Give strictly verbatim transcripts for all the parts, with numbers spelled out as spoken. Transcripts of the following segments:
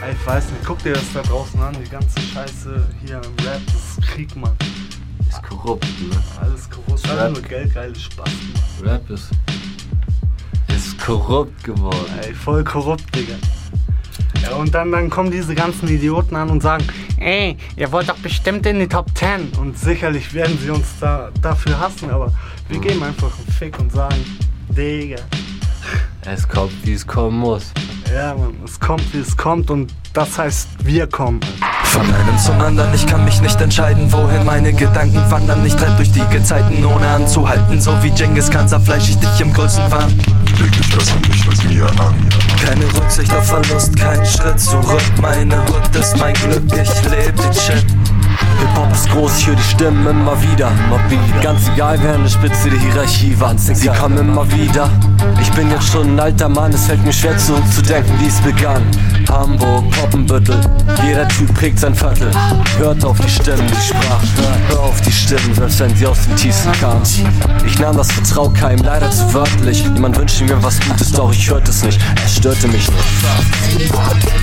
Ich weiß nicht, guck dir das da draußen an, die ganze Scheiße hier im Rap, das ist Krieg, Mann. Ist korrupt, ne? Alles korrupt, alles nur geldgeile Spasten. Rap ist, ist korrupt geworden. Ey, voll korrupt, Digga. Ja, und dann, dann kommen diese ganzen Idioten an und sagen, ey, ihr wollt doch bestimmt in die Top Ten. Und sicherlich werden sie uns da dafür hassen, aber wir mhm. geben einfach einen Fick und sagen, Digga. Es kommt, wie es kommen muss. Ja, Mann, es kommt, wie es kommt und das heißt, wir kommen. Von einem zum anderen, ich kann mich nicht entscheiden, wohin meine Gedanken wandern. Ich treib durch die Gezeiten, ohne anzuhalten, so wie Genghis Khan zerfleisch ich dich im größten Wahn. Leg dich besser nicht mit mir an. Keine Rücksicht auf Verlust, kein Schritt zurück. Meine Hut ist mein Glück, ich leb den Shit. Hip-Hop ist groß, ich höre die Stimmen immer wieder, immer wieder. Ganz egal, wer an der Spitze der Hierarchie war, sie kommen immer wieder. Ich bin jetzt schon ein alter Mann, es fällt mir schwer zurückzudenken, wie es begann. Hamburg, Poppenbüttel, jeder Typ prägt sein Viertel. Hört auf die Stimmen, die Sprache, hör auf die Stimmen, selbst wenn sie aus dem Tiefsten kamen. Ich nahm das Vertraukeim leider zu wörtlich. Niemand wünschte mir was Gutes, doch ich hörte es nicht, es störte mich nicht.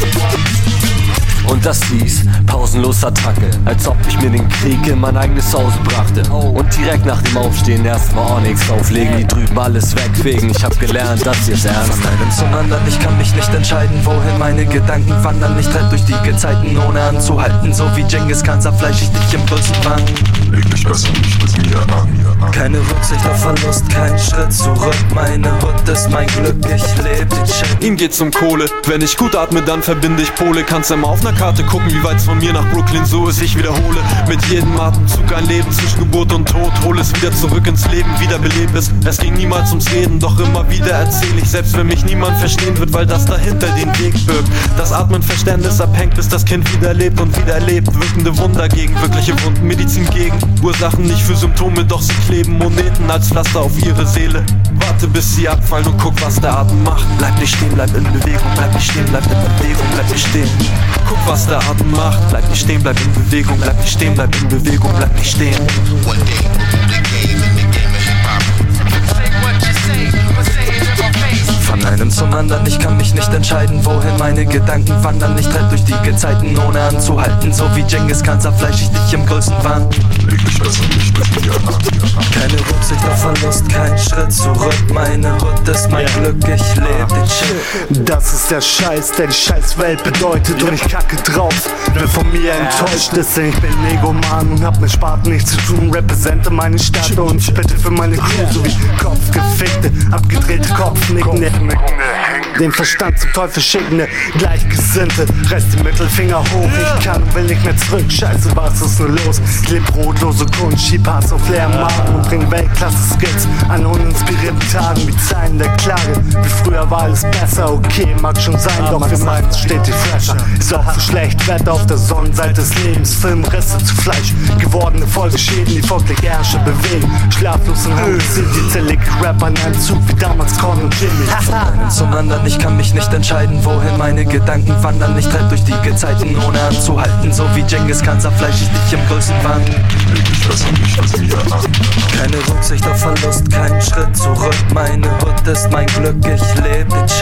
Und das hieß pausenlos Attacke, als ob ich mir den Krieg in mein eigenes Zuhause brachte. Und direkt nach dem Aufstehen erstmal Onyx auflegen, die drüben alles wegfegen. Ich hab gelernt, dass ihr's ernst. Von einem zum anderen, ich kann mich nicht entscheiden, wohin meine Gedanken wandern. Ich treib durch die Gezeiten, ohne anzuhalten, so wie Genghis Khan zerfleisch ich dich im größten Wahn. Leg dich besser nicht mit mir an. Keine Rücksicht auf Verlust, kein Schritt zurück. Meine Hut ist mein Glück, ich leb den Shit. Ihm geht's um Kohle, wenn ich gut atme, dann verbinde ich Pole. Kannst immer auf ner Karte gucken, wie weit's von mir nach Brooklyn so ist. Ich wiederhole mit jedem Atemzug ein Leben zwischen Geburt und Tod. Hol es wieder zurück ins Leben, wiederbeleb es. Es ging niemals ums Reden, doch immer wieder erzähl ich. Selbst wenn mich niemand verstehen wird, weil das dahinter den Weg birgt. Das Atmen Verständnis abhängt, bis das Kind wieder lebt und wieder erlebt. Wirkende Wunder gegen wirkliche Wunden, Medizin gegen Ursachen, nicht für Symptome, doch sie kleben Moneten als Pflaster auf ihre Seele. Warte bis sie abfallen und guck, was der Atem macht. Bleib nicht stehen, bleib in Bewegung, bleib nicht stehen, bleib in Bewegung, bleib nicht stehen. Guck, was der Atem macht. Bleib nicht stehen, bleib in Bewegung, bleib nicht stehen, bleib in Bewegung, bleib nicht stehen. Von einem zum anderen, ich kann mich nicht entscheiden, wohin meine Gedanken wandern. Ich treib durch die Gezeiten, ohne anzuhalten, so wie Genghis Khan zerfleisch ich dich im größten Wahn. Leg dich besser nicht mit mir an. Keine Rücksicht auf Verlust, kein Schritt zurück. Meine Hut ist mein Glück, ich leb den Shit. Das ist der Scheiß, der die Scheißwelt bedeutet und ich kacke drauf. Wer von mir enttäuscht ist, denn ich bin Legoman und hab mit Spaten nichts zu tun. Repräsente meine Stadt und spitte für meine Crew sowie Kopfgefickte, abgedrehte Kopfnickende. Den Verstand zum Teufel schickende, Gleichgesinnte, reiß die Mittelfinger hoch. Ich kann und will nicht mehr zurück, scheiße, was ist nur los? Ich leb brotlose Kunst, schieb Hass auf leeren Magen und bring Weltklasse-Skits an uninspirierten Tagen wie Zeilen der Klage. Wie früher war alles besser, okay, mag schon sein, doch für meins steht die fresher. Ist auch für schlecht Wetter auf der Sonnenseite des Lebens. Filmreste zu Fleisch, gewordene Folgeschäden, die folglich Ärsche bewegen. Schlaflos in Höhe sind die zerlegt Rapper in einem Zug wie damals Con und Jimmy. Von einem zum anderen, ich kann mich nicht entscheiden, wohin meine Gedanken wandern. Ich treib durch die Gezeiten, ohne anzuhalten, so wie Genghis Khan zerfleisch ich dich im größten Wahn. Leg dich besser nicht mit mir an. Keine Rücksicht auf Verlust, kein Schritt zurück. Meine Hut ist mein Glück, ich leb den Shit.